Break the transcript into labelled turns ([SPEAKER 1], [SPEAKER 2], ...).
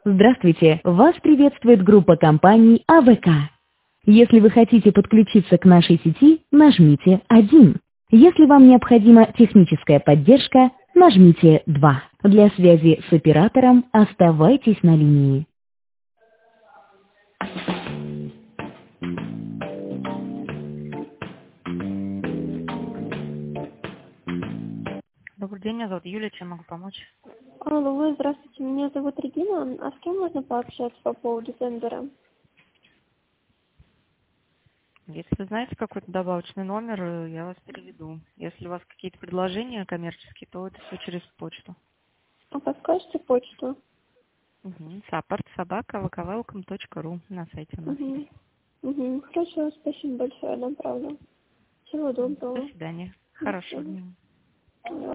[SPEAKER 1] Здравствуйте! Вас приветствует группа компаний АВК. Если вы хотите подключиться к нашей сети, нажмите 1. Если вам необходима техническая поддержка, нажмите 2. Для связи с оператором оставайтесь на линии. Добрый день, меня зовут Юлия, чем могу помочь?
[SPEAKER 2] Алло, здравствуйте, меня зовут Регина. А с кем можно пообщаться по поводу тендера?
[SPEAKER 1] Если вы знаете какой-то добавочный номер, я вас переведу. Если у вас какие-то предложения коммерческие, то это все через почту.
[SPEAKER 2] А подскажете почту?
[SPEAKER 1] Support собака vkvelcome.ru на сайте у нас есть.
[SPEAKER 2] Хорошо, спасибо большое, направлю. Всего
[SPEAKER 1] До
[SPEAKER 2] доброго.
[SPEAKER 1] свидания.
[SPEAKER 2] До
[SPEAKER 1] Хорошего
[SPEAKER 2] свидания.
[SPEAKER 1] дня.